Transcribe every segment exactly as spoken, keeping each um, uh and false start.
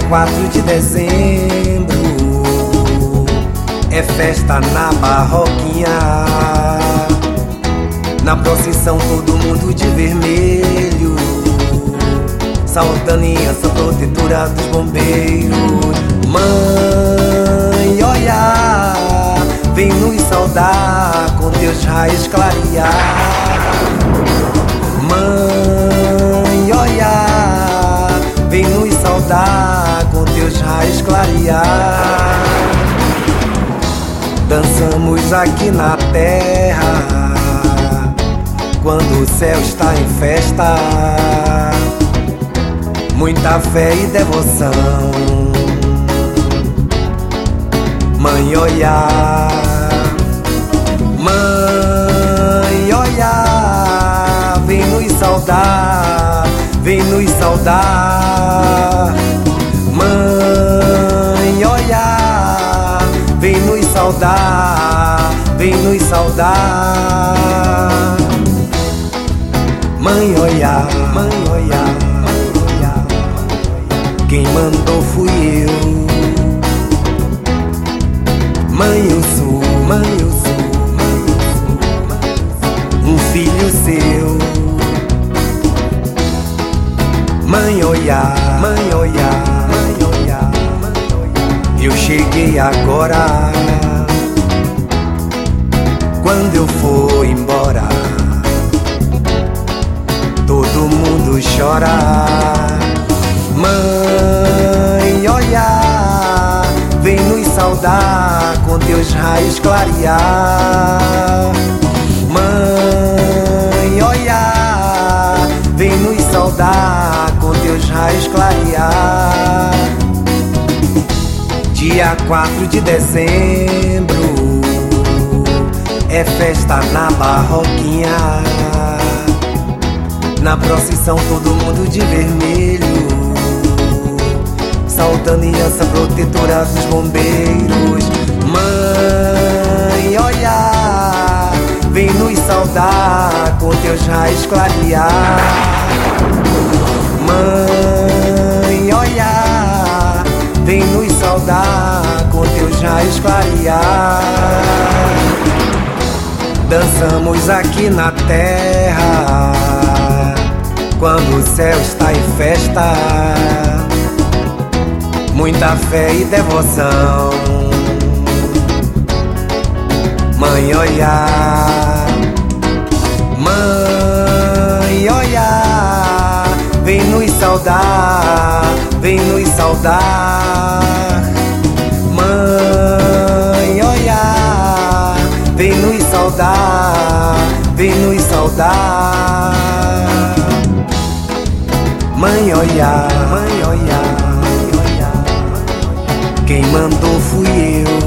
quatro de dezembro é festa na Barroquinha. Na procissão todo mundo de vermelho, saudando essa protetora dos bombeiros. Mãe, olha, vem nos saudar com teus raios clarear. Mãe, olha, vem nos saudar com teus raios clarear. Dançamos aqui na terra quando o céu está em festa, muita fé e devoção. Mãe, olha, mãe, olha, vem nos saudar, vem nos saudar. Mãe, olha, vem nos saudar, vem nos saudar. Mãe, olha, mãe, olha, mãe, olha, quem mandou fui eu. Mãe, eu sou, mãe, eu sou, mãe, eu sou, mãe, eu sou um filho seu. Mãe, olha, mãe, olha, mãe, olha, mãe, olha, eu cheguei agora. Quando eu for embora, todo mundo chora. Mãe, olha, vem nos saudar com teus raios clarear. Mãe, olha, vem nos saudar com teus raios clarear. Dia quatro de dezembro é festa na Barroquinha. Na procissão todo mundo de vermelho, saudando essa protetora dos bombeiros. Mãe, olha, vem nos saudar com teus raios clarear. Mãe, olha, vem nos saudar com teus raios clarear. Dançamos aqui na terra quando o céu está em festa, muita fé e devoção. Mãe, olha, mãe, olha, vem nos saudar, vem nos saudar. Mãe, olha, vem nos saudar, vem nos saudar. Mãe, olha, mãe, olha, mãe, olha, quem mandou fui eu.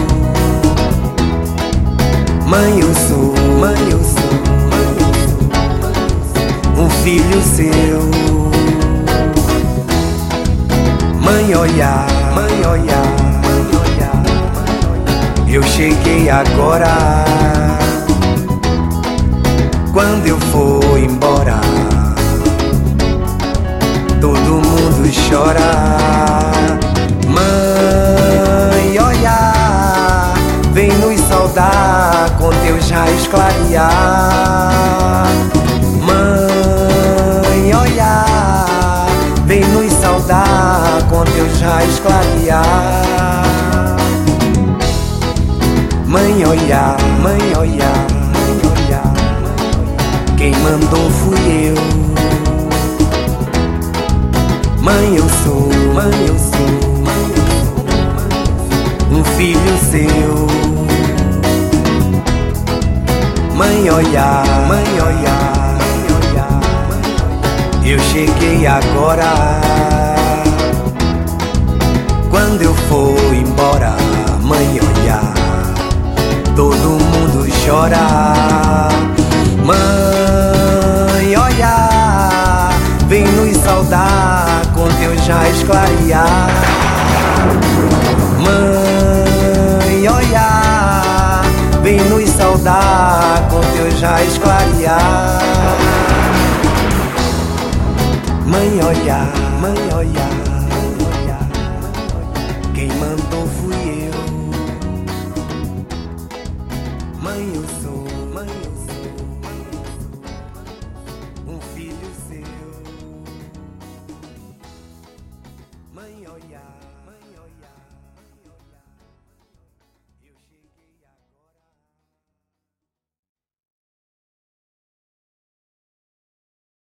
Mãe, eu sou, mãe, eu sou, mãe, eu sou, mãe, eu sou um filho seu. Mãe, olha, mãe, olha, mãe, olha, mãe, olha, eu cheguei agora. Quando eu for embora, todo mundo chora. Mãe, olha, vem nos saudar com teus raios clarear. Mãe, olha, vem nos saudar com teus raios clarear. Mãe, olha, mãe, olha, mãe, olha, quem mandou fui eu. Mãe, eu sou, mãe, eu sou, mãe, eu sou, mãe, eu sou um filho seu. Mãe, olha, mãe, olha, mãe, olha, mãe, olha, eu cheguei agora. Quando eu for embora, mãe, olha, todo mundo chora. Mãe, olha, vem nos saudar com teus raios clarear. Mãe, olha, vem nos saudar com teus raios clarear. Mãe, olha, mãe, olha, mãe, olha. Quem mandou fui eu. Mãe, eu sou, mãe, eu sou.